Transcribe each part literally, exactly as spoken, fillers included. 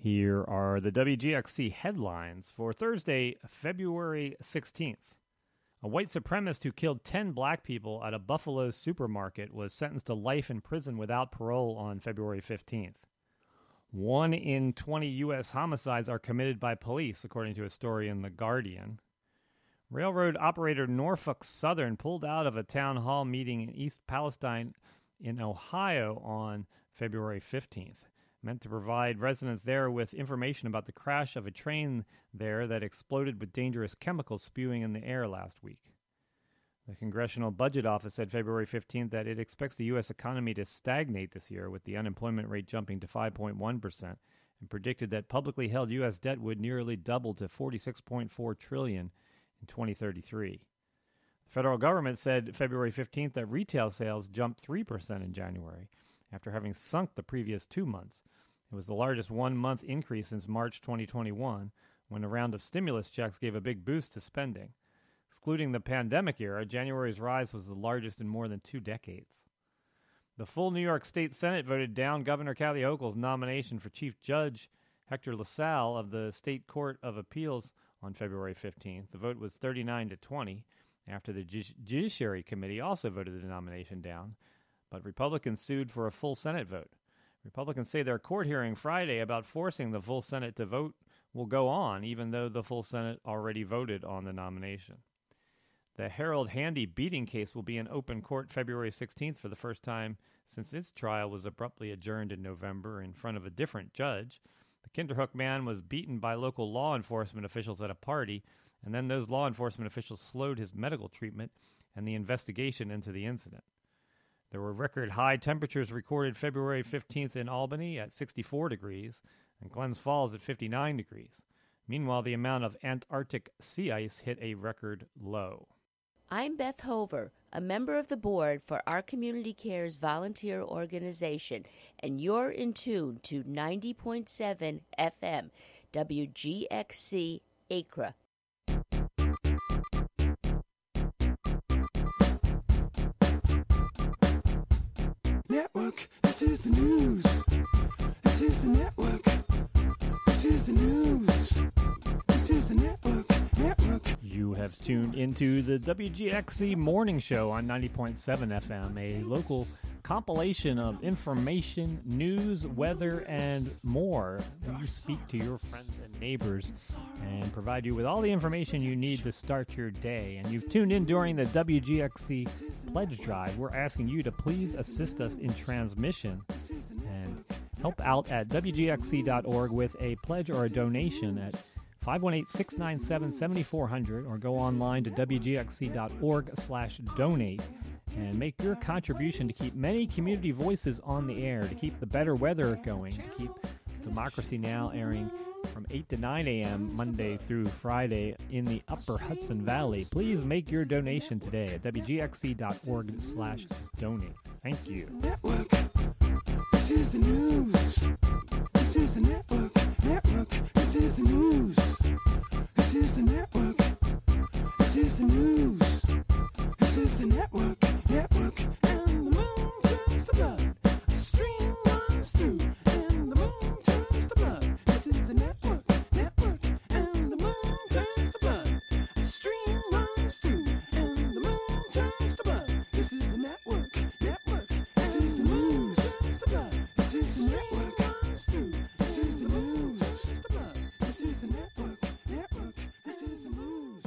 Here are the W G X C headlines for Thursday, February sixteenth. A white supremacist who killed ten black people at a Buffalo supermarket was sentenced to life in prison without parole on February fifteenth. One in twenty U S homicides are committed by police, according to a story in The Guardian. Railroad operator Norfolk Southern pulled out of a town hall meeting in East Palestine in Ohio on February fifteenth. Meant to provide residents there with information about the crash of a train there that exploded with dangerous chemicals spewing in the air last week. The Congressional Budget Office said February fifteenth that it expects the U S economy to stagnate this year, with the unemployment rate jumping to five point one percent, and predicted that publicly held U S debt would nearly double to forty-six point four trillion dollars in twenty thirty-three. The federal government said February fifteenth that retail sales jumped three percent in January, after having sunk the previous two months. It was the largest one-month increase since March twenty twenty-one, when a round of stimulus checks gave a big boost to spending. Excluding the pandemic era, January's rise was the largest in more than two decades. The full New York State Senate voted down Governor Kathy Hochul's nomination for Chief Judge Hector LaSalle of the State Court of Appeals on February fifteenth. The vote was thirty-nine to twenty, after the Ju- Judiciary Committee also voted the nomination down, but Republicans sued for a full Senate vote. Republicans say their court hearing Friday about forcing the full Senate to vote will go on, even though the full Senate already voted on the nomination. The Harold Handy beating case will be in open court February sixteenth for the first time since its trial was abruptly adjourned in November in front of a different judge. The Kinderhook man was beaten by local law enforcement officials at a party, and then those law enforcement officials slowed his medical treatment and the investigation into the incident. There were record high temperatures recorded February fifteenth in Albany at sixty-four degrees and Glens Falls at fifty-nine degrees. Meanwhile, the amount of Antarctic sea ice hit a record low. I'm Beth Hover, a member of the board for Our Community Cares volunteer organization, and you're in tune to ninety point seven F M, W G X C Acra. Network, this is the news. This is the network. This is the news. This is the network. Network. You have tuned into the W G X C Morning Show on ninety point seven F M, a local compilation of information, news, weather, and more. We speak to your friends and neighbors and provide you with all the information you need to start your day. And you've tuned in during the W G X C Pledge Drive. We're asking you to please assist us in transmission and help out at W G X C dot org with a pledge or a donation at five one eight, six nine seven, seven four zero zero or go online to W G X C dot org slash donate and make your contribution to keep many community voices on the air, to keep the better weather going, to keep Democracy Now! Airing from eight to nine a.m. Monday through Friday in the Upper Hudson Valley. Please make your donation today at W G X C dot org slash donate. Thank you. Network. This is the news. This is the network. Network. This is the news. This is the network. This is the news. This is the network. Network. And the moon turns to blood. A stream runs through. And the moon turns to blood. This is the network. Network. And the moon turns to blood. A stream runs through. And the moon turns to blood. This is the network. Network. This is the news. This is the network. This is the news. This is the network. Network. This is the news.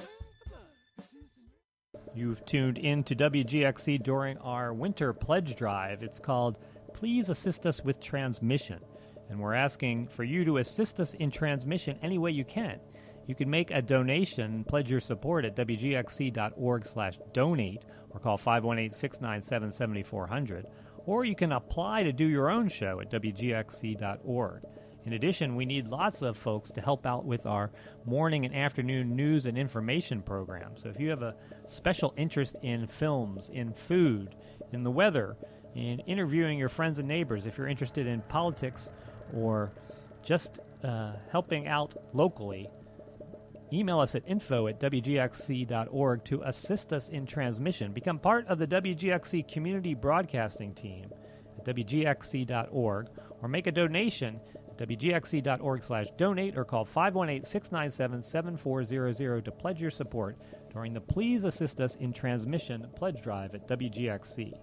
You've tuned in to W G X C during our winter pledge drive. It's called Please Assist Us with Transmission. And we're asking for you to assist us in transmission any way you can. You can make a donation, pledge your support at W G X C dot org slash donate or call five one eight, six nine seven, seven four zero zero. Or you can apply to do your own show at W G X C dot org. In addition, we need lots of folks to help out with our morning and afternoon news and information program. So if you have a special interest in films, in food, in the weather, in interviewing your friends and neighbors, if you're interested in politics or just uh, helping out locally, email us at info at W G X C dot org to assist us in transmission. Become part of the W G X C community broadcasting team at W G X C dot org or make a donation at W G X C dot org slash donate or call five one eight, six nine seven, seven four zero zero to pledge your support during the Please Assist Us in Transmission pledge drive at W G X C.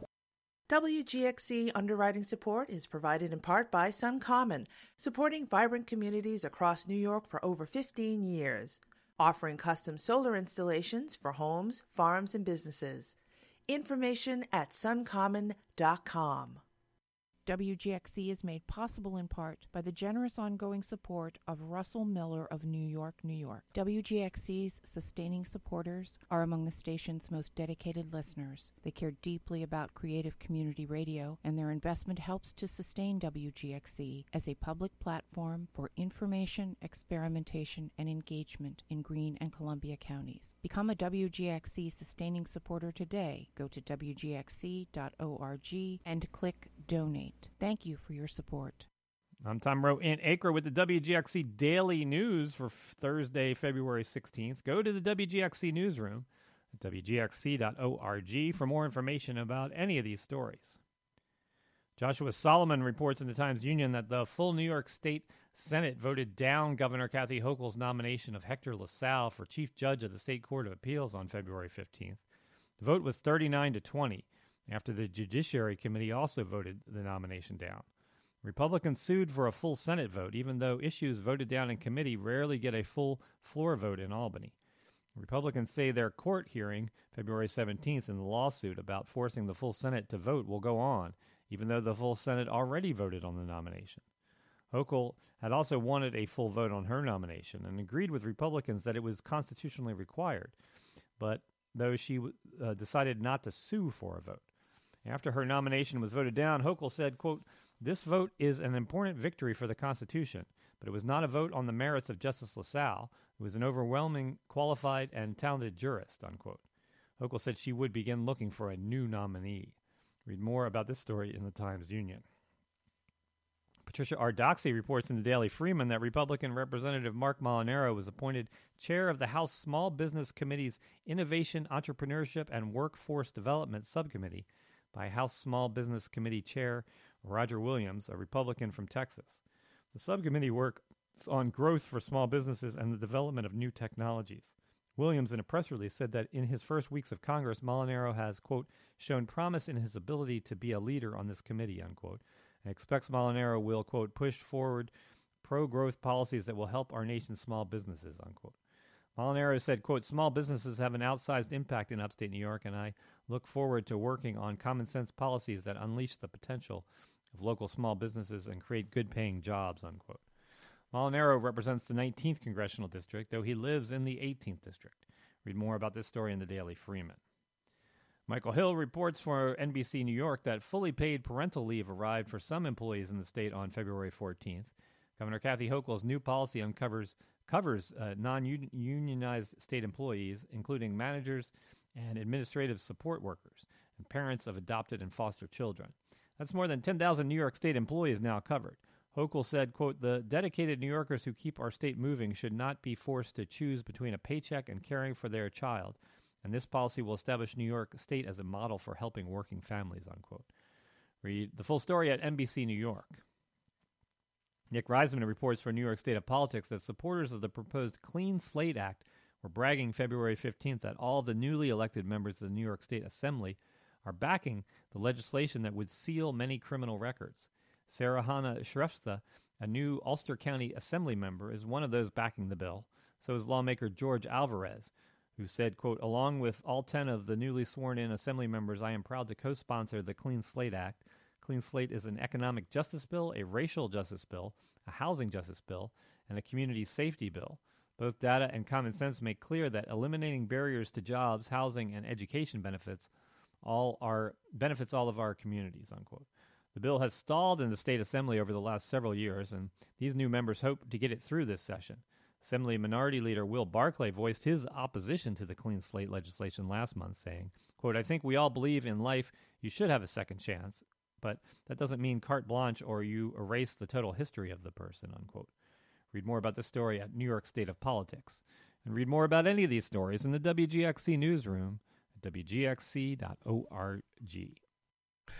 W G X C underwriting support is provided in part by SunCommon, supporting vibrant communities across New York for over fifteen years, offering custom solar installations for homes, farms, and businesses. Information at sun common dot com. W G X C is made possible in part by the generous ongoing support of Russell Miller of New York, New York. W G X C's sustaining supporters are among the station's most dedicated listeners. They care deeply about creative community radio, and their investment helps to sustain W G X C as a public platform for information, experimentation, and engagement in Greene and Columbia counties. Become a W G X C sustaining supporter today. Go to W G X C dot org and click Donate. Thank you for your support. I'm Tom Rowe in Acre with the W G X C Daily News for Thursday, February sixteenth. Go to the W G X C newsroom at W G X C dot org for more information about any of these stories. Joshua Solomon reports in the Times-Union that the full New York State Senate voted down Governor Kathy Hochul's nomination of Hector LaSalle for Chief Judge of the State Court of Appeals on February fifteenth. The vote was thirty-nine to twenty. After the Judiciary Committee also voted the nomination down. Republicans sued for a full Senate vote, even though issues voted down in committee rarely get a full floor vote in Albany. Republicans say their court hearing, February seventeenth, in the lawsuit about forcing the full Senate to vote will go on, even though the full Senate already voted on the nomination. Hochul had also wanted a full vote on her nomination and agreed with Republicans that it was constitutionally required, but though she uh, decided not to sue for a vote. After her nomination was voted down, Hochul said, quote, "This vote is an important victory for the Constitution, but it was not a vote on the merits of Justice LaSalle, who is an overwhelming, qualified, and talented jurist," unquote. Hochul said she would begin looking for a new nominee. Read more about this story in the Times-Union. Patricia R. Doxey reports in the Daily Freeman that Republican Representative Mark Molinaro was appointed chair of the House Small Business Committee's Innovation, Entrepreneurship, and Workforce Development Subcommittee by House Small Business Committee Chair Roger Williams, a Republican from Texas. The subcommittee works on growth for small businesses and the development of new technologies. Williams, in a press release, said that in his first weeks of Congress, Molinaro has, quote, shown promise in his ability to be a leader on this committee, unquote, and expects Molinaro will, quote, push forward pro-growth policies that will help our nation's small businesses, unquote. Molinaro said, quote, small businesses have an outsized impact in upstate New York, and I look forward to working on common-sense policies that unleash the potential of local small businesses and create good-paying jobs, unquote. Molinaro represents the nineteenth Congressional District, though he lives in the eighteenth District. Read more about this story in the Daily Freeman. Michael Hill reports for N B C New York that fully paid parental leave arrived for some employees in the state on February fourteenth. Governor Kathy Hochul's new policy uncovers covers uh, non-unionized state employees, including managers and administrative support workers, and parents of adopted and foster children. That's more than ten thousand New York State employees now covered. Hochul said, quote, the dedicated New Yorkers who keep our state moving should not be forced to choose between a paycheck and caring for their child, and this policy will establish New York State as a model for helping working families, unquote. Read the full story at N B C New York. Nick Reisman reports for New York State of Politics that supporters of the proposed Clean Slate Act were bragging February fifteenth that all of the newly elected members of the New York State Assembly are backing the legislation that would seal many criminal records. Sarah Hanna Shrestha, a new Ulster County Assembly member, is one of those backing the bill. So is lawmaker George Alvarez, who said, quote, along with all ten of the newly sworn-in Assembly members, I am proud to co-sponsor the Clean Slate Act. Clean Slate is an economic justice bill, a racial justice bill, a housing justice bill, and a community safety bill. Both data and common sense make clear that eliminating barriers to jobs, housing, and education benefits all our benefits all of our communities, unquote. The bill has stalled in the state assembly over the last several years, and these new members hope to get it through this session. Assembly Minority Leader Will Barclay voiced his opposition to the Clean Slate legislation last month, saying, quote, I think we all believe in life you should have a second chance, but that doesn't mean carte blanche or you erase the total history of the person, unquote. Read more about this story at New York State of Politics. And read more about any of these stories in the W G X C newsroom at W G X C dot org.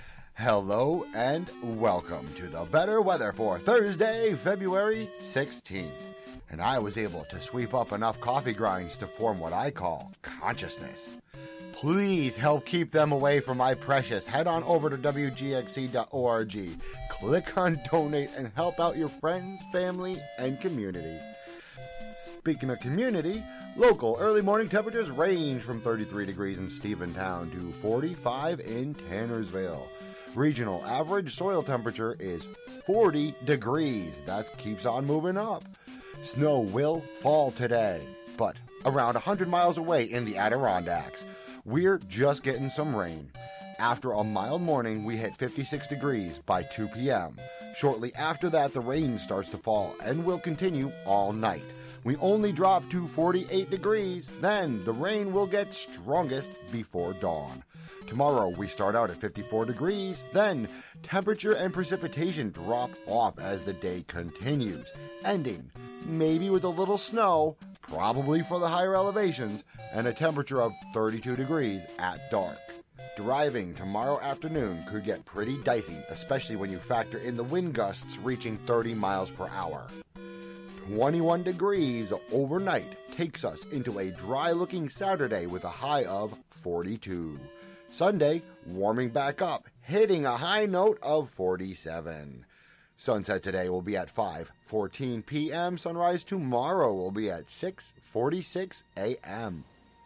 Hello and welcome to the better weather for Thursday, February sixteenth. And I was able to sweep up enough coffee grinds to form what I call consciousness. Please help keep them away from my precious. Head on over to W G X C dot org, click on donate, and help out your friends, family, and community. Speaking of community, local early morning temperatures range from thirty-three degrees in Stephentown to forty-five in Tannersville. Regional average soil temperature is forty degrees. That keeps on moving up. Snow will fall today, but around one hundred miles away in the Adirondacks. We're just getting some rain. After a mild morning, we hit fifty-six degrees by two p.m. Shortly after that, the rain starts to fall and will continue all night. We only drop to forty-eight degrees, then the rain will get strongest before dawn. Tomorrow we start out at fifty-four degrees, then temperature and precipitation drop off as the day continues, ending maybe with a little snow, probably for the higher elevations, and a temperature of thirty-two degrees at dark. Driving tomorrow afternoon could get pretty dicey, especially when you factor in the wind gusts reaching thirty miles per hour. twenty-one degrees overnight takes us into a dry-looking Saturday with a high of forty-two. Sunday, warming back up, hitting a high note of forty-seven. Sunset today will be at five fourteen p.m. Sunrise tomorrow will be at six forty-six a.m.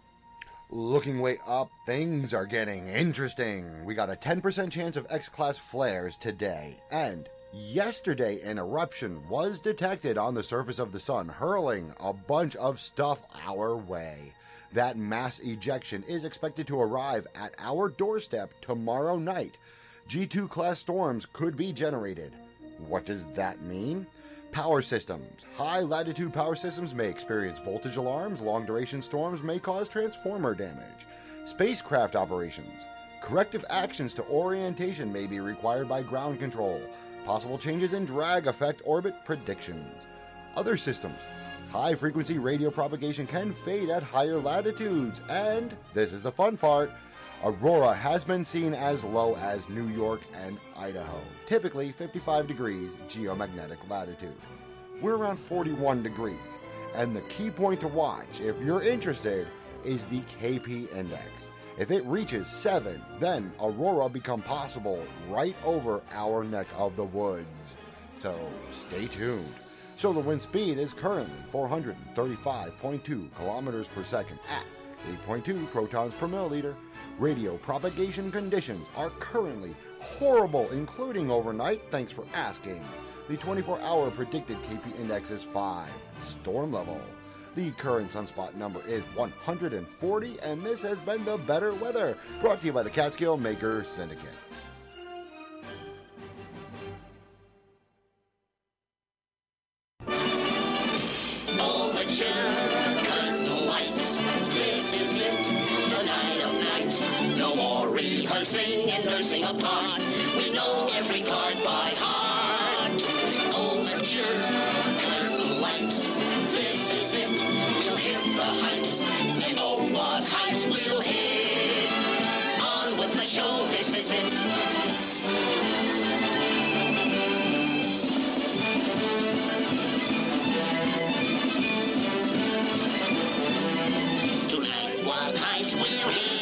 Looking way up, things are getting interesting. We got a ten percent chance of X-class flares today, and yesterday an eruption was detected on the surface of the sun, hurling a bunch of stuff our way. That mass ejection is expected to arrive at our doorstep tomorrow night. G two class storms could be generated. What does that mean? Power systems. High-latitude power systems may experience voltage alarms. Long-duration storms may cause transformer damage. Spacecraft operations. Corrective actions to orientation may be required by ground control. Possible changes in drag affect orbit predictions. Other systems. High-frequency radio propagation can fade at higher latitudes. And, this is the fun part, aurora has been seen as low as New York and Idaho, typically fifty-five degrees geomagnetic latitude. We're around forty-one degrees, and the key point to watch, if you're interested, is the K P index. If it reaches seven, then aurora become possible right over our neck of the woods. So, stay tuned. Solar wind speed is currently four hundred thirty-five point two kilometers per second at eight point two protons per milliliter. Radio propagation conditions are currently horrible, including overnight. Thanks for asking. The twenty-four hour predicted K P index is five. Storm level. The current sunspot number is one hundred forty, and this has been the Better Weather, brought to you by the Catskill Maker Syndicate. Rehearsing and nursing a part. We know every card by heart. Overture, curtain lights. This is it. We'll hit the heights. And oh, what heights we'll hit. On with the show. This is it. Tonight, what heights we'll hit.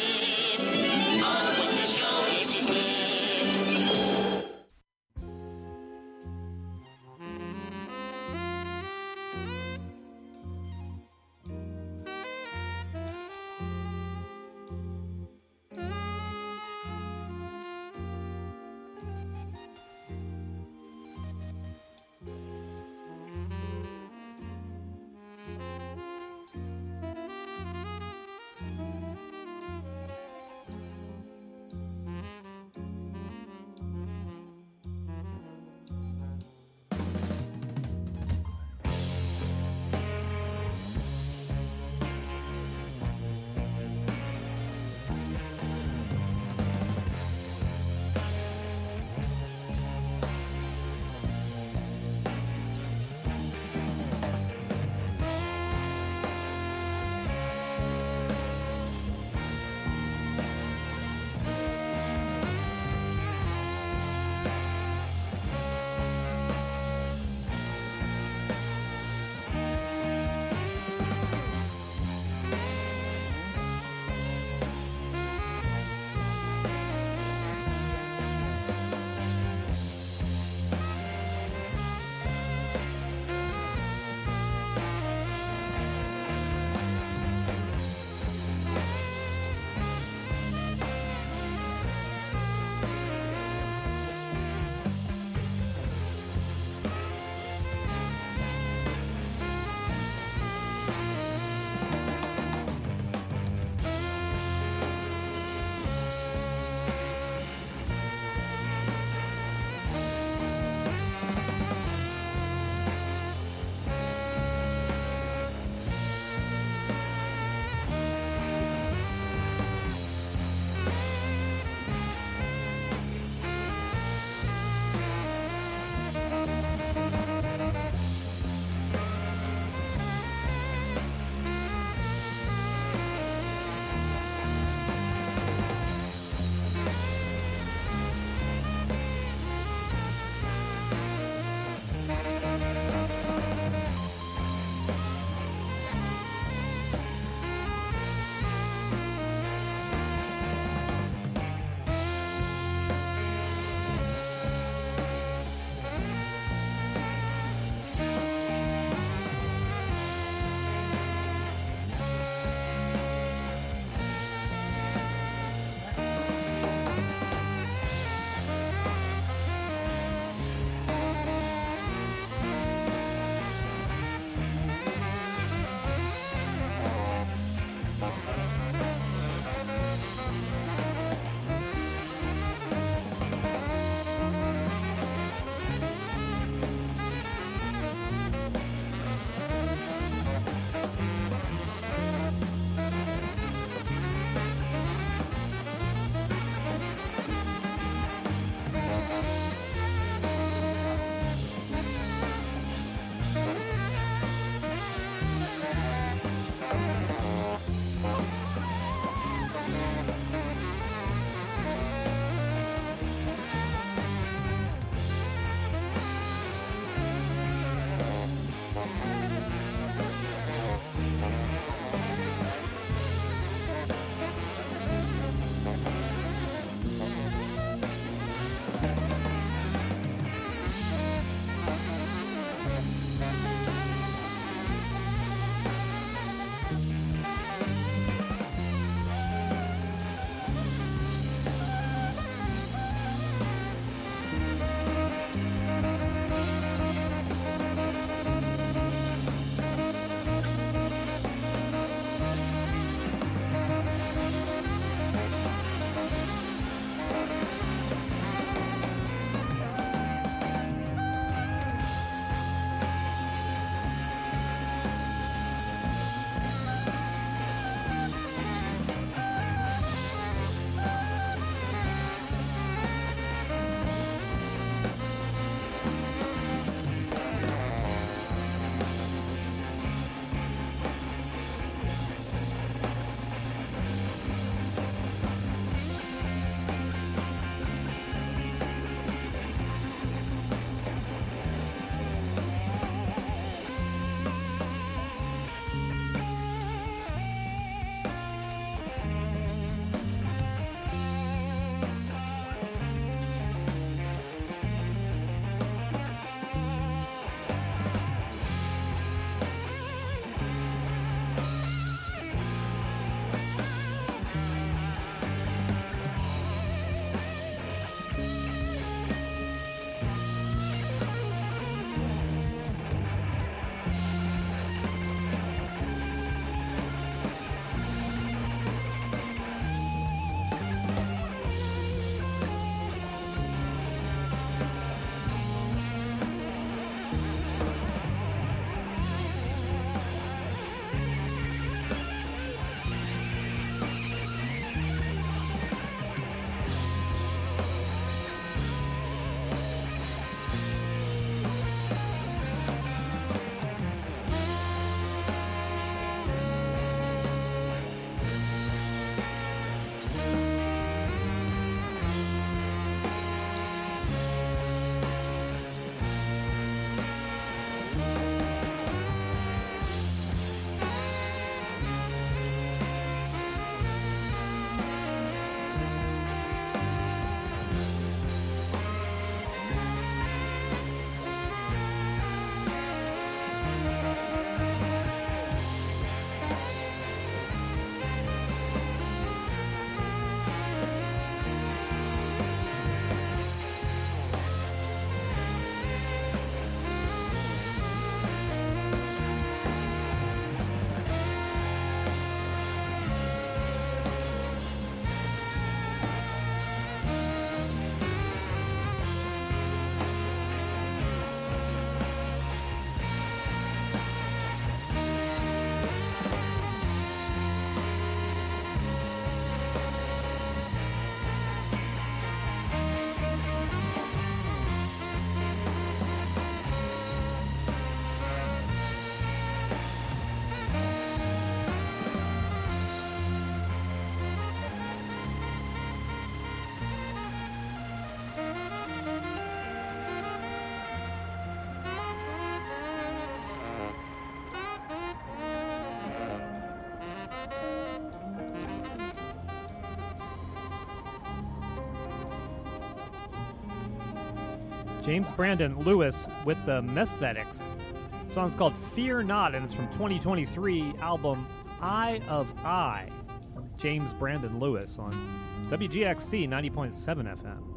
James Brandon Lewis with the Mesthetics. The song's called Fear Not, and it's from twenty twenty-three album Eye of I. James Brandon Lewis on W G X C ninety point seven F M.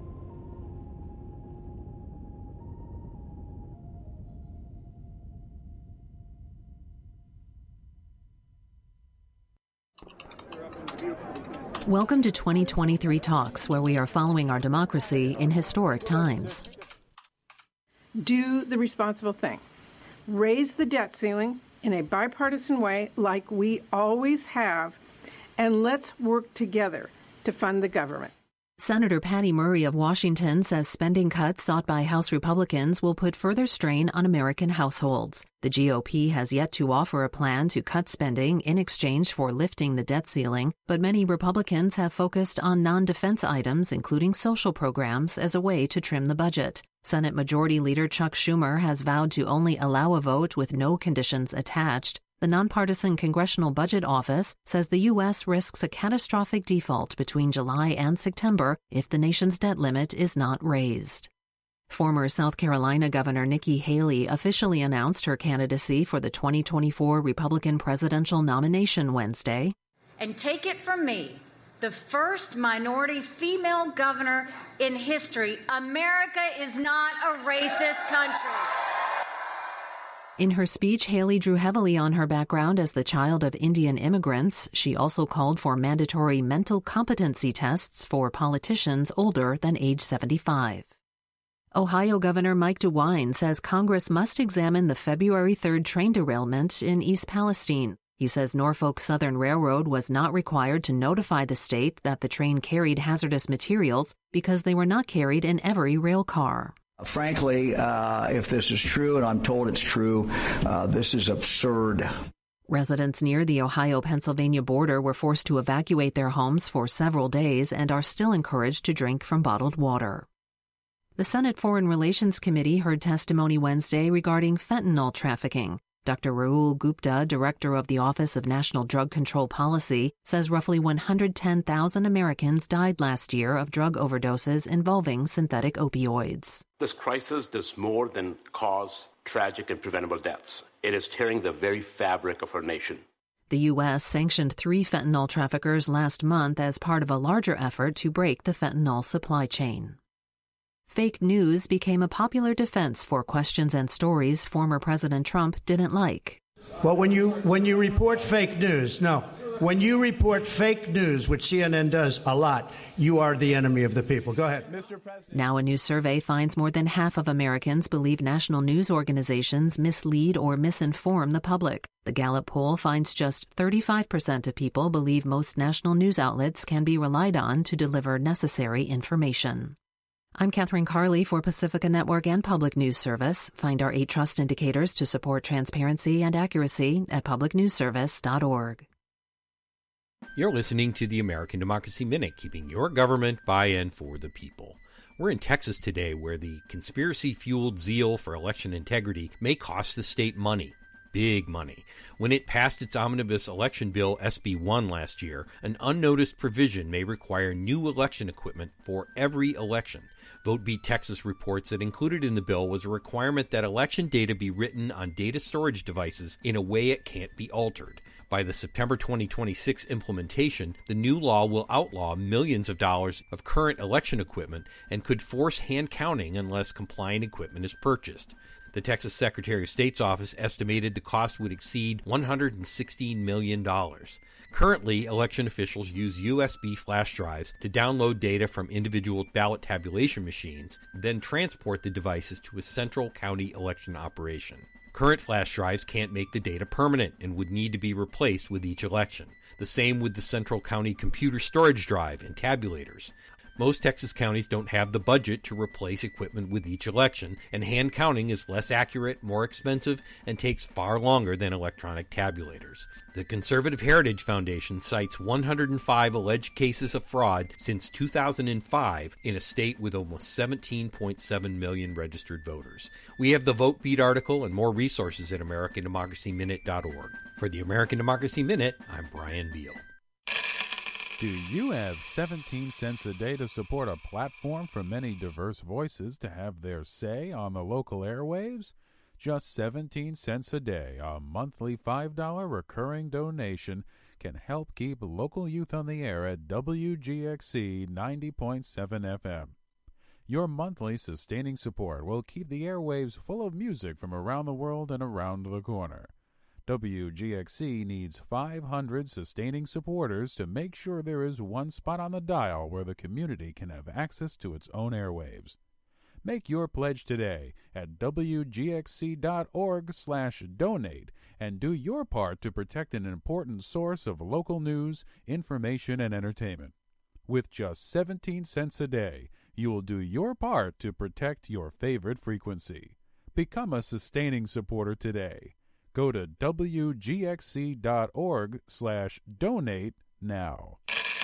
Welcome to twenty twenty-three Talks, where we are following our democracy in historic times. Do the responsible thing. Raise the debt ceiling in a bipartisan way like we always have, and let's work together to fund the government. Senator Patty Murray of Washington says spending cuts sought by House Republicans will put further strain on American households. The G O P has yet to offer a plan to cut spending in exchange for lifting the debt ceiling, but many Republicans have focused on non-defense items, including social programs, as a way to trim the budget. Senate Majority Leader Chuck Schumer has vowed to only allow a vote with no conditions attached. The nonpartisan Congressional Budget Office says the U S risks a catastrophic default between July and September if the nation's debt limit is not raised. Former South Carolina Governor Nikki Haley officially announced her candidacy for the twenty twenty-four Republican presidential nomination Wednesday. And take it from me, the first minority female governor in history, America is not a racist country. In her speech, Haley drew heavily on her background as the child of Indian immigrants. She also called for mandatory mental competency tests for politicians older than age seventy-five. Ohio Governor Mike DeWine says Congress must examine the February third train derailment in East Palestine. He says Norfolk Southern Railroad was not required to notify the state that the train carried hazardous materials because they were not carried in every rail car. Frankly, uh, if this is true, and I'm told it's true, uh, this is absurd. Residents near the Ohio-Pennsylvania border were forced to evacuate their homes for several days and are still encouraged to drink from bottled water. The Senate Foreign Relations Committee heard testimony Wednesday regarding fentanyl trafficking. Doctor Rahul Gupta, director of the Office of National Drug Control Policy, says roughly one hundred ten thousand Americans died last year of drug overdoses involving synthetic opioids. This crisis does more than cause tragic and preventable deaths. It is tearing the very fabric of our nation. The U S sanctioned three fentanyl traffickers last month as part of a larger effort to break the fentanyl supply chain. Fake news became a popular defense for questions and stories former President Trump didn't like. Well, when you when you report fake news, no. When you report fake news, which C N N does a lot, you are the enemy of the people. Go ahead. Mister President. Now a new survey finds more than half of Americans believe national news organizations mislead or misinform the public. The Gallup poll finds just thirty-five percent of people believe most national news outlets can be relied on to deliver necessary information. I'm Catherine Carley for Pacifica Network and Public News Service. Find our eight trust indicators to support transparency and accuracy at public news service dot org. You're listening to the American Democracy Minute, keeping your government by and for the people. We're in Texas today, where the conspiracy-fueled zeal for election integrity may cost the state money. Big money. When it passed its omnibus election bill S B one last year, an unnoticed provision may require new election equipment for every election. VoteBeat Texas reports that included in the bill was a requirement that election data be written on data storage devices in a way it can't be altered. By the September twenty twenty-six implementation, the new law will outlaw millions of dollars of current election equipment and could force hand counting unless compliant equipment is purchased. The Texas Secretary of State's office estimated the cost would exceed one hundred sixteen million dollars. Currently, election officials use U S B flash drives to download data from individual ballot tabulation machines, then transport the devices to a central county election operation. Current flash drives can't make the data permanent and would need to be replaced with each election. The same with the central county computer storage drive and tabulators. Most Texas counties don't have the budget to replace equipment with each election, and hand counting is less accurate, more expensive, and takes far longer than electronic tabulators. The Conservative Heritage Foundation cites one hundred five alleged cases of fraud since two thousand five in a state with almost seventeen point seven million registered voters. We have the VoteBeat article and more resources at American Democracy Minute dot org. For the American Democracy Minute, I'm Brian Beal. Do you have seventeen cents a day to support a platform for many diverse voices to have their say on the local airwaves? Just seventeen cents a day, a monthly five dollars recurring donation, can help keep local youth on the air at W G X C ninety point seven F M. Your monthly sustaining support will keep the airwaves full of music from around the world and around the corner. W G X C needs five hundred sustaining supporters to make sure there is one spot on the dial where the community can have access to its own airwaves. Make your pledge today at W G X C dot org slash donate and do your part to protect an important source of local news, information, and entertainment. With just seventeen cents a day, you will do your part to protect your favorite frequency. Become a sustaining supporter today. Go to W G X C dot org slash donate now.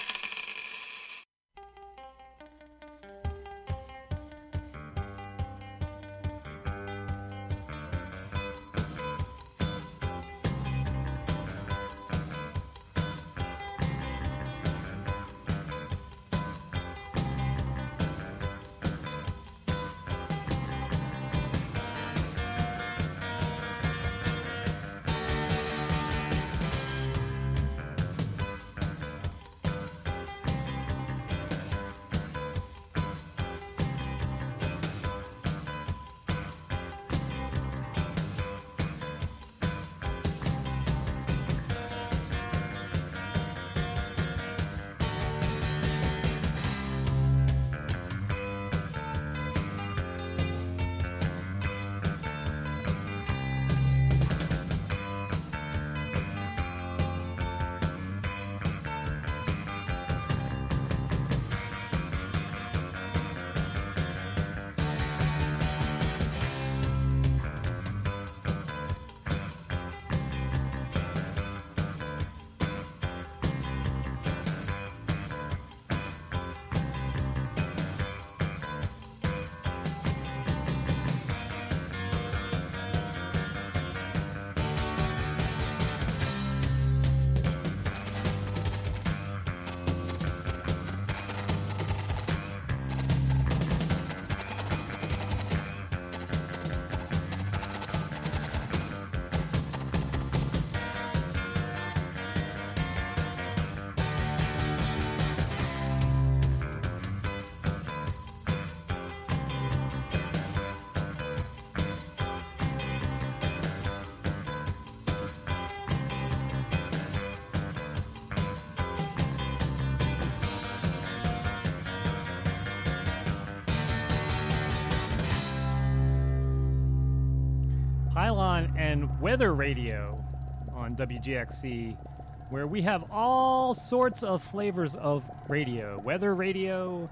Pylon and Weather Radio on W G X C, where we have all sorts of flavors of radio. Weather radio,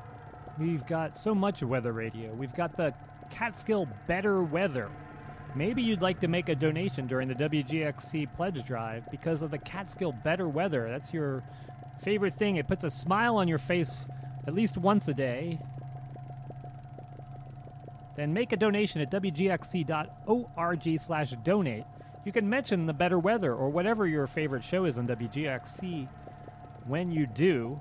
we've got so much weather radio. We've got the Catskill Better Weather. Maybe you'd like to make a donation during the W G X C pledge drive because of the Catskill Better Weather. That's your favorite thing. It puts a smile on your face at least once a day. Then make a donation at W G X C dot org slash donate. You can mention the better weather or whatever your favorite show is on W G X C when you do.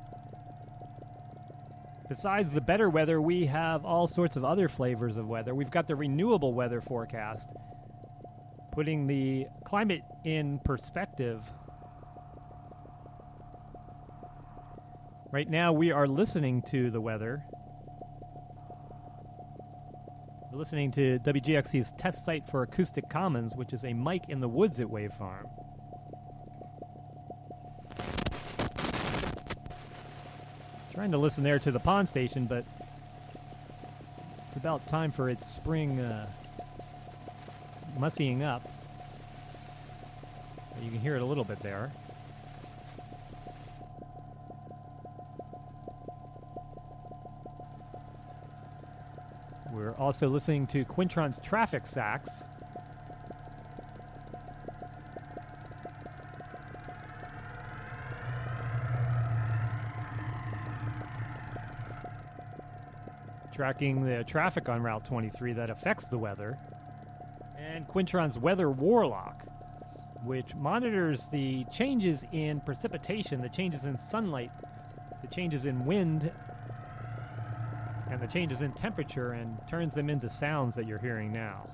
Besides the better weather, we have all sorts of other flavors of weather. We've got the renewable weather forecast, putting the climate in perspective. Right now we are listening to the weather. We're listening to W G X C's test site for Acoustic Commons, which is a mic in the woods at Wave Farm. Trying to listen there to the pond station, but it's about time for its spring uh, mussying up. You can hear it a little bit there. We're also listening to Quintron's Traffic Sax. Tracking the traffic on Route twenty-three that affects the weather. And Quintron's Weather Warlock. which monitors the changes in precipitation, the changes in sunlight, the changes in wind, and the changes in temperature, and turns them into sounds that you're hearing now.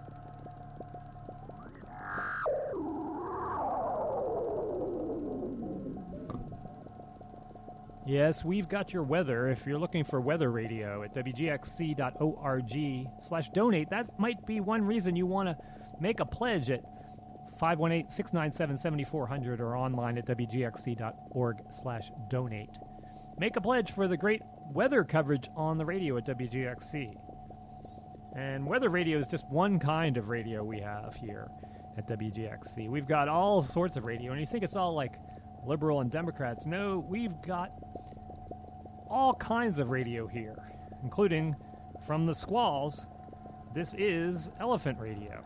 Yes, we've got your weather. If you're looking for weather radio at W G X C dot org slash donate, that might be one reason you want to make a pledge at five one eight, six nine seven, seven four zero zero or online at W G X C dot org slash donate. Make a pledge for the great weather coverage on the radio at W G X C. And weather radio is just one kind of radio we have here at W G X C. We've got all sorts of radio, and you think it's all like liberal and Democrats. No, we've got all kinds of radio here, including from the Squalls. This is Elephant Radio.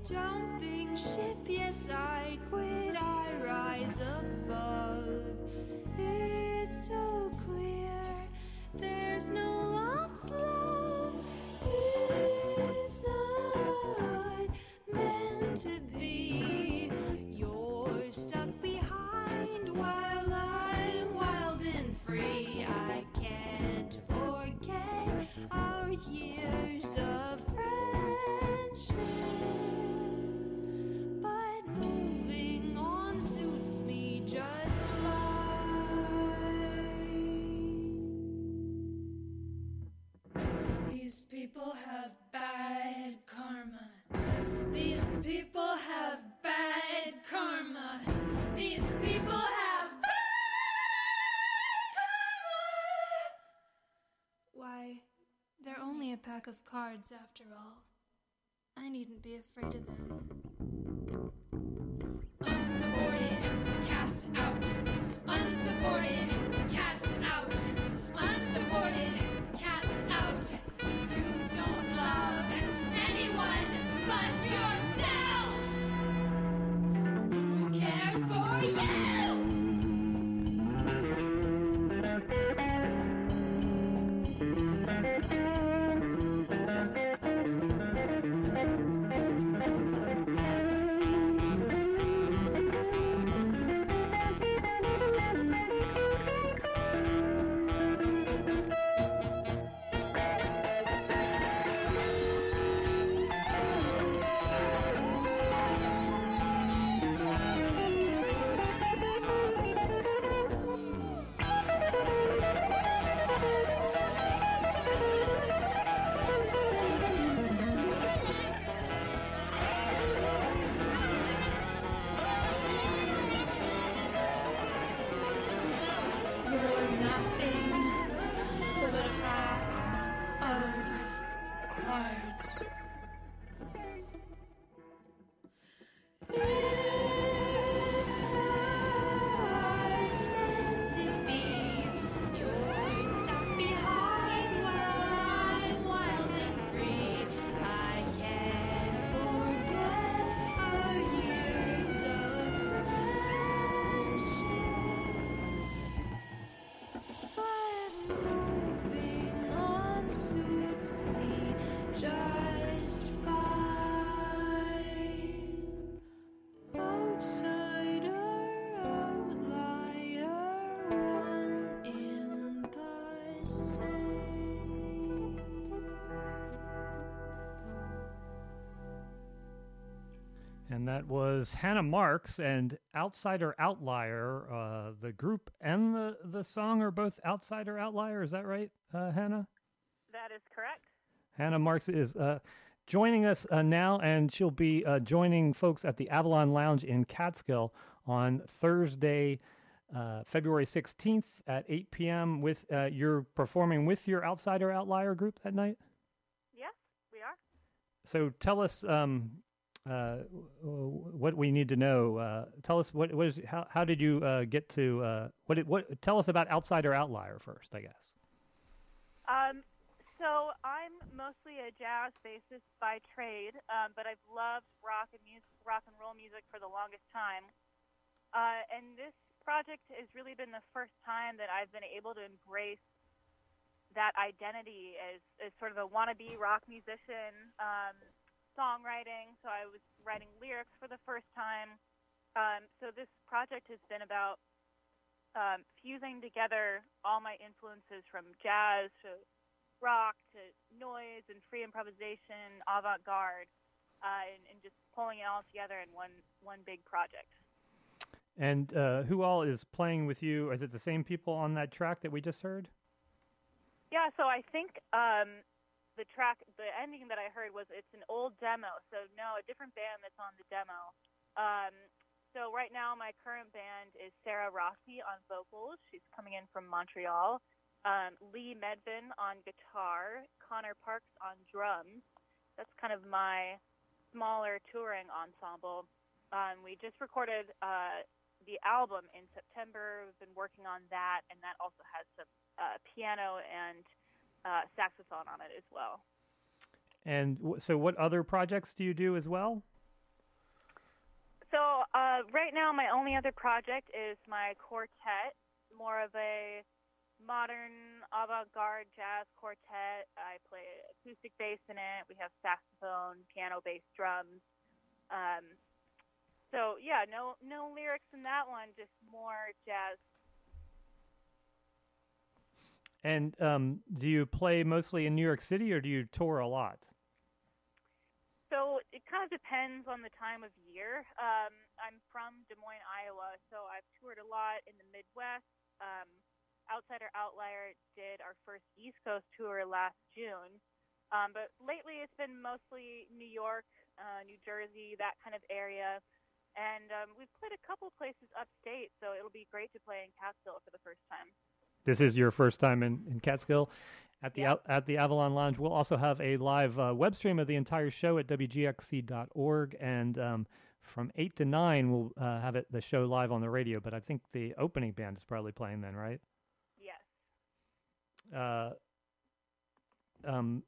jumping ship, yes, I quit, I rise above. It's so clear, there's no lost love. It's not meant to be. You're stuck behind while I'm wild and free. I can't forget our years of friendship, but moving on suits me just fine. These people have bad karma. These people have bad karma. These people have bad karma. Why, they're only a pack of cards after all. I needn't be afraid of them. Unsupported, cast out. Unsupported, cast out. Unsupported, cast out. You don't love anyone but yourself. Who cares for you? You're nothing but a pack of cards. It's not meant to be. You're stuck behind while I'm wild and free. I can't forget our years of friendship, but moving on suits me just fine. Outsider, outlier, one in the same. And that was Hannah Marks and Outsider Outlier. Uh, the group and the, the song are both Outsider Outlier. Is that right, uh, Hannah? That is correct. Hannah Marks is uh, joining us uh, now, and she'll be uh, joining folks at the Avalon Lounge in Catskill on Thursday, uh, February sixteenth at eight p.m. With uh, you're performing with your Outsider Outlier group that night. Yes, we are. So tell us um, uh, what we need to know. Uh, tell us what, what is how how did you uh, get to uh, what it, what tell us about Outsider Outlier first, I guess. Um, so I'm mostly a jazz bassist by trade, um, but I've loved rock and music, rock and roll music for the longest time. Uh, and this project has really been the first time that I've been able to embrace that identity as, as sort of a wannabe rock musician, um, songwriting. So I was writing lyrics for the first time. Um, so this project has been about um, fusing together all my influences from jazz to rock to noise and free improvisation, avant-garde, uh, and, and just pulling it all together in one one big project. And uh, who all is playing with you? Is it the same people on that track that we just heard? Yeah, so I think um, the track, the ending that I heard was it's an old demo. So no, a different band that's on the demo. Um, so right now my current band is Sarah Rossi on vocals. She's coming in from Montreal. Um, Lee Medvin on guitar, Connor Parks on drums. That's kind of my smaller touring ensemble. Um, we just recorded uh, the album in September. We've been working on that, and that also has some uh, piano and uh, saxophone on it as well. And w- so what other projects do you do as well? so uh, right now my only other project is my quartet, more of a modern avant-garde jazz quartet. I play acoustic bass in it. We have saxophone, piano, bass, drums. Um, so yeah, no no lyrics in that one, just more jazz. And um, do you play mostly in New York City, or do you tour a lot? So it kind of depends on the time of year. Um, I'm from Des Moines, Iowa, so I've toured a lot in the Midwest. Um, Outsider Outlier did our first East Coast tour last June. Um, but lately it's been mostly New York, uh, New Jersey, that kind of area. And um, we've played a couple places upstate, so it'll be great to play in Catskill for the first time. This is your first time in, in Catskill at the Yeah. at the Avalon Lounge. We'll also have a live uh, web stream of the entire show at W G X C dot org, and um, from eight to nine we'll uh, have it the show live on the radio. But I think the opening band is probably playing then, right? Yes. Uh, um,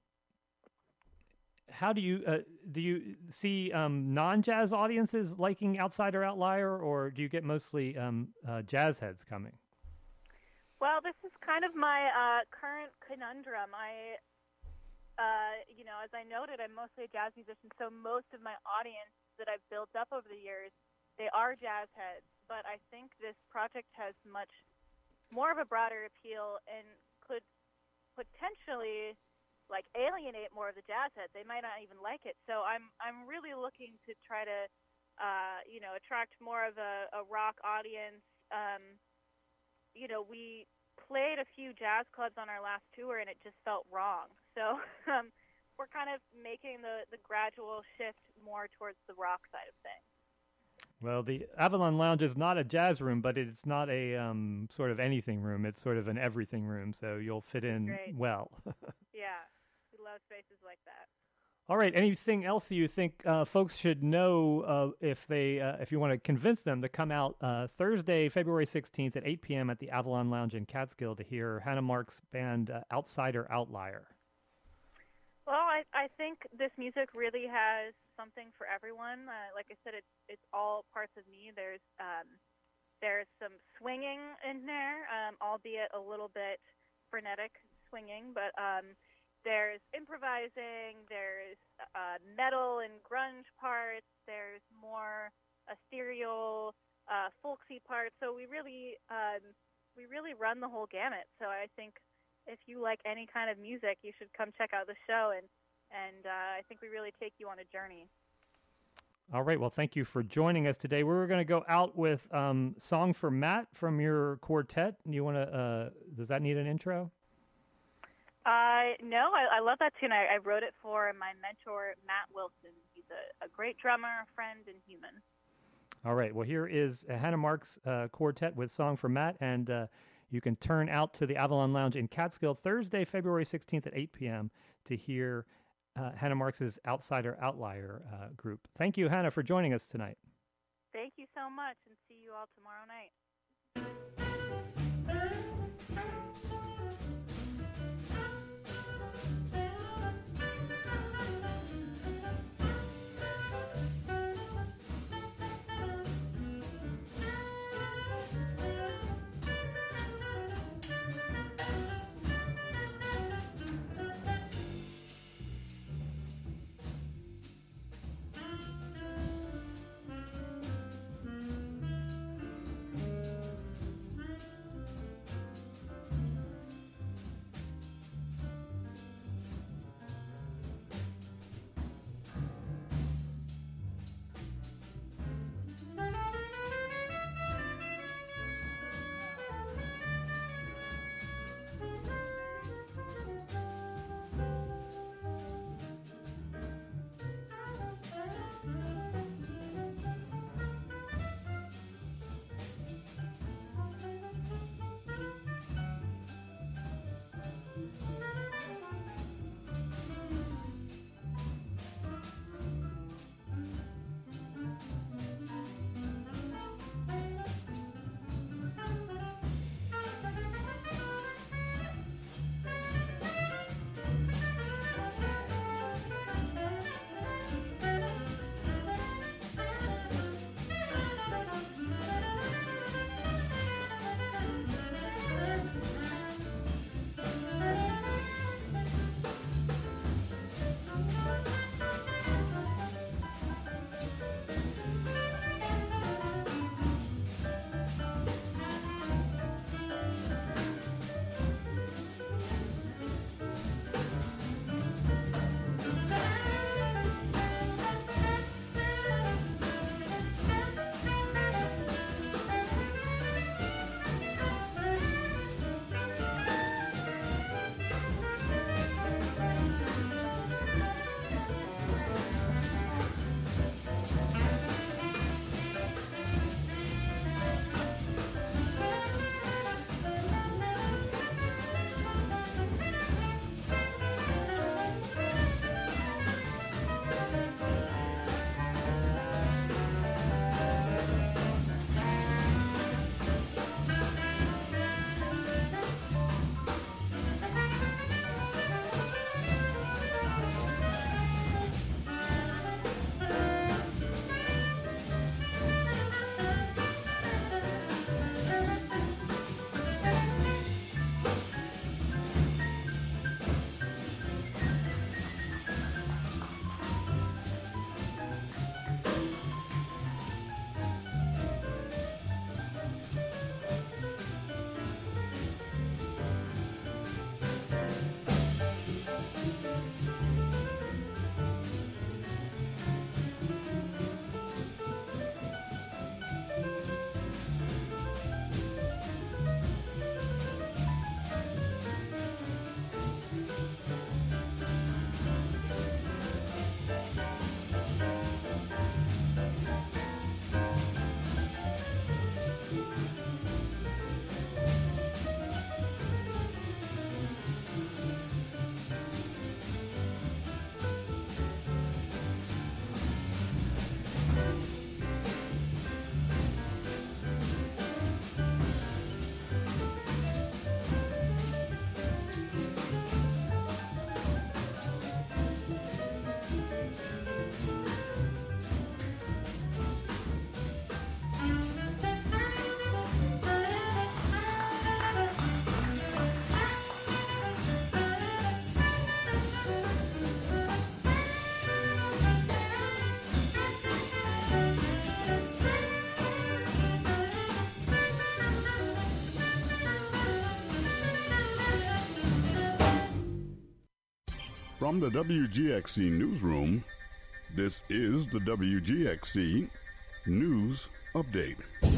how do you uh, do you see um, non-jazz audiences liking Outsider Outlier, or do you get mostly um, uh, jazz heads coming? Well, this is kind of my uh, current conundrum. I, uh, you know, as I noted, I'm mostly a jazz musician, so most of my audience that I've built up over the years, they are jazz heads. But I think this project has much more of a broader appeal and could potentially, like, alienate more of the jazz heads. They might not even like it. So I'm I'm really looking to try to, uh, you know, attract more of a, a rock audience. Um, you know, we played a few jazz clubs on our last tour, and it just felt wrong. So um, we're kind of making the, the gradual shift more towards the rock side of things. Well, the Avalon Lounge is not a jazz room, but it's not a um, sort of anything room. It's sort of an everything room, so you'll fit in Great. well. Yeah, we love spaces like that. All right. Anything else you think uh, folks should know uh, if they uh, if you want to convince them to come out uh, Thursday, February sixteenth at eight p.m. at the Avalon Lounge in Catskill to hear Hannah Marks' band uh, Outsider Outlier? Well, I, I think this music really has something for everyone. Uh, like I said, it's it's all parts of me. There's um, there's some swinging in there, um, albeit a little bit frenetic swinging, but um, there's improvising, there's uh, metal and grunge parts, there's more ethereal, uh, folksy parts. So we really um, we really run the whole gamut. So I think if you like any kind of music, you should come check out the show, and and uh, I think we really take you on a journey. All right. Well, thank you for joining us today. We were going to go out with um, "Song for Matt" from your quartet. You want to? Uh, does that need an intro? Uh, no, I, I love that tune. I, I wrote it for my mentor, Matt Wilson. He's a, a great drummer, friend, and human. All right. Well, here is uh, Hannah Marks' uh, quartet with "Song for Matt," and uh, you can turn out to the Avalon Lounge in Catskill Thursday, February sixteenth at eight p.m. to hear uh, Hannah Marks' Outsider Outlier uh, group. Thank you, Hannah, for joining us tonight. Thank you so much, and see you all tomorrow night. From the W G X C newsroom, this is the W G X C News Update.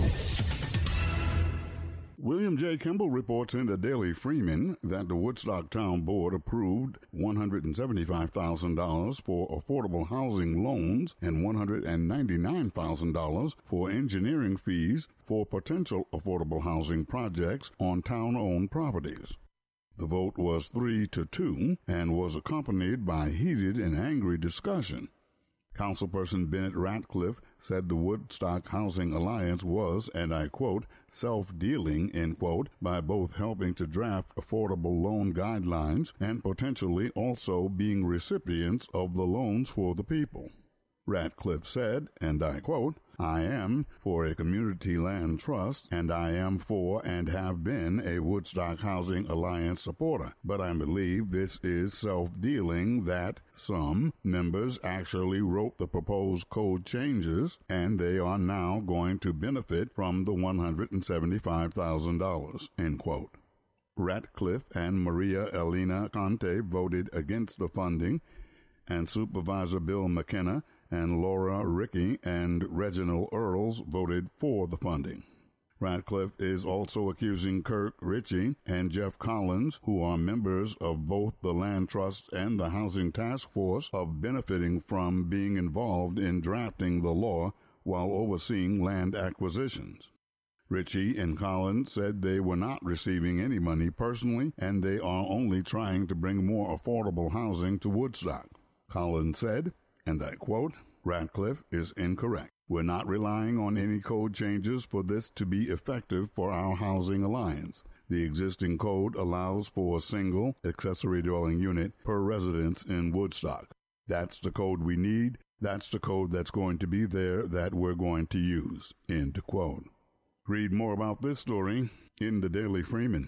William J. Kimball reports in the Daily Freeman that the Woodstock Town Board approved one hundred seventy-five thousand dollars for affordable housing loans and one hundred ninety-nine thousand dollars for engineering fees for potential affordable housing projects on town-owned properties. The vote was three to two and was accompanied by heated and angry discussion. Councilperson Bennett Ratcliffe said the Woodstock Housing Alliance was, and I quote, self-dealing, end quote, by both helping to draft affordable loan guidelines and potentially also being recipients of the loans for the people. Ratcliffe said, and I quote, I am for a community land trust, and I am for and have been a Woodstock Housing Alliance supporter, but I believe this is self-dealing that some members actually wrote the proposed code changes, and they are now going to benefit from the one hundred seventy-five thousand dollars, end quote. Ratcliffe and Maria Elena Conte voted against the funding, and Supervisor Bill McKenna and Laura Rickey and Reginald Earls voted for the funding. Ratcliffe is also accusing Kirk Ritchie and Jeff Collins, who are members of both the Land Trust and the Housing Task Force, of benefiting from being involved in drafting the law while overseeing land acquisitions. Ritchie and Collins said they were not receiving any money personally, and they are only trying to bring more affordable housing to Woodstock. Collins said, and I quote, Ratcliffe is incorrect. We're not relying on any code changes for this to be effective for our housing alliance. The existing code allows for a single accessory dwelling unit per residence in Woodstock. That's the code we need. That's the code that's going to be there that we're going to use. End quote. Read more about this story in the Daily Freeman.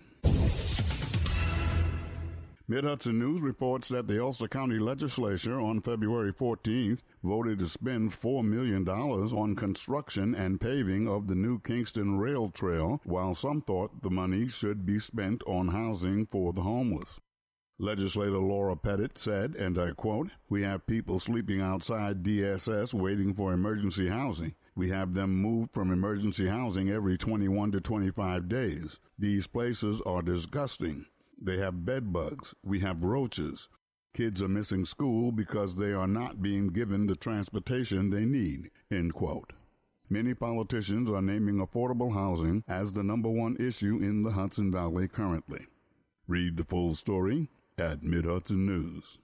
Mid-Hudson News reports that the Ulster County Legislature on February fourteenth voted to spend four million dollars on construction and paving of the new Kingston Rail Trail, while some thought the money should be spent on housing for the homeless. Legislator Laura Pettit said, and I quote, we have people sleeping outside D S S waiting for emergency housing. We have them moved from emergency housing every twenty-one to twenty-five days. These places are disgusting. They have bed bugs. We have roaches. Kids are missing school because they are not being given the transportation they need, end quote. Many politicians are naming affordable housing as the number one issue in the Hudson Valley currently. Read the full story at Mid-Hudson News.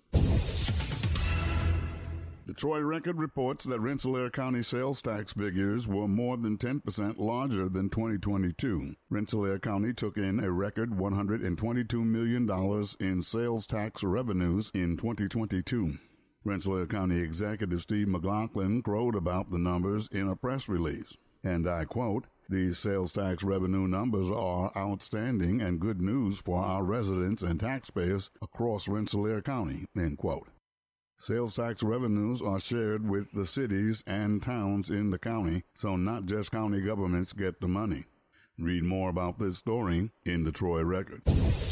The Troy Record reports that Rensselaer County sales tax figures were more than ten percent larger than twenty twenty-two. Rensselaer County took in a record one hundred twenty-two million dollars in sales tax revenues in twenty twenty-two. Rensselaer County Executive Steve McLaughlin crowed about the numbers in a press release. And I quote, these sales tax revenue numbers are outstanding and good news for our residents and taxpayers across Rensselaer County, end quote. Sales tax revenues are shared with the cities and towns in the county, so not just county governments get the money. Read more about this story in the Troy Record.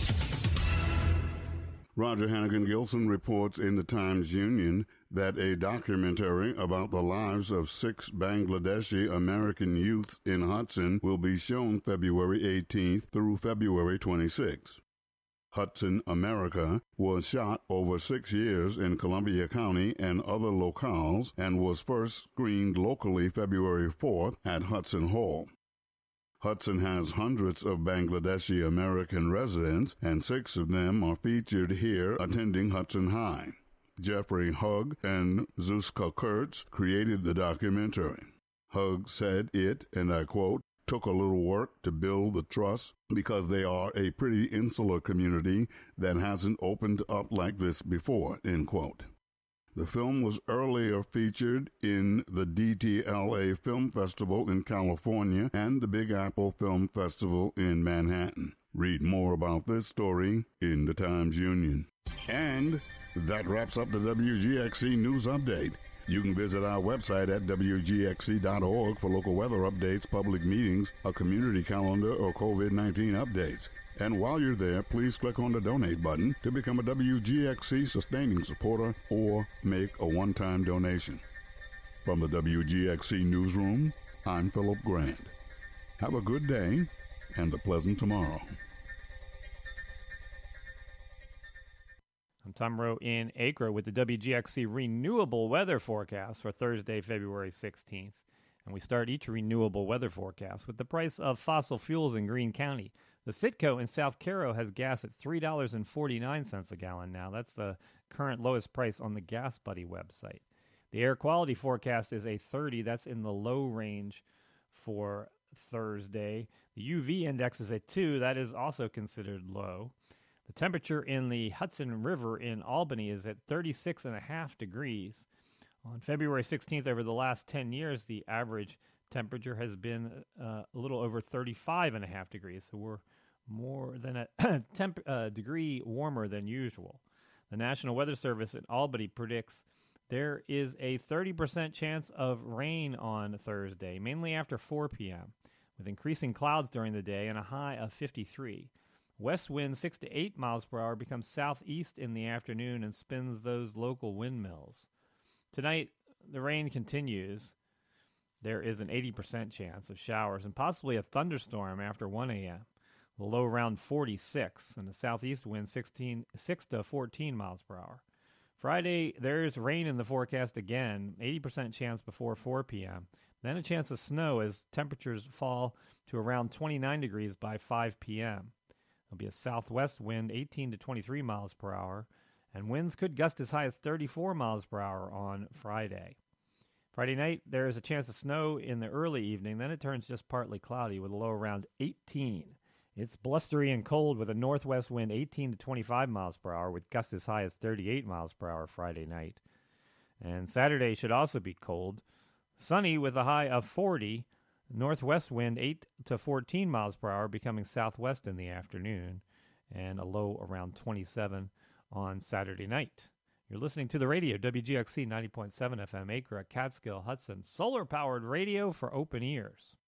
Roger Hannigan Gilson reports in the Times-Union that a documentary about the lives of six Bangladeshi American youths in Hudson will be shown February eighteenth through February twenty-sixth. Hudson America was shot over six years in Columbia County and other locales and was first screened locally February fourth at Hudson Hall. Hudson has hundreds of Bangladeshi American residents, and six of them are featured here attending Hudson High. Jeffrey Hugg and Zuzka Kurtz created the documentary. Hugg said it, and I quote, took a little work to build the trust because they are a pretty insular community that hasn't opened up like this before, end quote. The film was earlier featured in the D T L A Film Festival in California and the Big Apple Film Festival in Manhattan. Read more about this story in the Times-Union. And that wraps up the W G X C News Update. You can visit our website at W G X C dot org for local weather updates, public meetings, a community calendar, or COVID nineteen updates. And while you're there, please click on the donate button to become a W G X C sustaining supporter or make a one-time donation. From the W G X C newsroom, I'm Philip Grant. Have a good day and a pleasant tomorrow. I'm Tom Rowe in Acre with the W G X C renewable weather forecast for Thursday, February sixteenth. And we start each renewable weather forecast with the price of fossil fuels in Greene County. The Citgo in South Cairo has gas at three dollars and forty-nine cents a gallon now. That's the current lowest price on the Gas Buddy website. The air quality forecast is a thirty. That's in the low range for Thursday. The U V index is a two. That is also considered low. The temperature in the Hudson River in Albany is at thirty-six and a half degrees. On February sixteenth, over the last ten years, the average temperature has been uh, a little over thirty-five and a half degrees. So we're more than a temp- uh, degree warmer than usual. The National Weather Service in Albany predicts there is a thirty percent chance of rain on Thursday, mainly after four p.m., with increasing clouds during the day and a high of fifty-three. West wind six to eight miles per hour becomes southeast in the afternoon and spins those local windmills. Tonight, the rain continues. There is an eighty percent chance of showers and possibly a thunderstorm after one a.m. The low around forty-six, and the southeast wind sixteen, six to fourteen miles per hour. Friday, there's rain in the forecast again, eighty percent chance before four p.m. Then a chance of snow as temperatures fall to around twenty-nine degrees by five p.m. There'll be a southwest wind, eighteen to twenty-three miles per hour, and winds could gust as high as thirty-four miles per hour on Friday. Friday night, there is a chance of snow in the early evening. Then it turns just partly cloudy with a low around eighteen. It's blustery and cold with a northwest wind, eighteen to twenty-five miles per hour, with gusts as high as thirty-eight miles per hour Friday night. And Saturday should also be cold. Sunny with a high of forty. Northwest wind eight to fourteen miles per hour, becoming southwest in the afternoon, and a low around twenty-seven on Saturday night. You're listening to the radio, W G X C ninety point seven F M, Acre, Catskill, Hudson, solar-powered radio for open ears.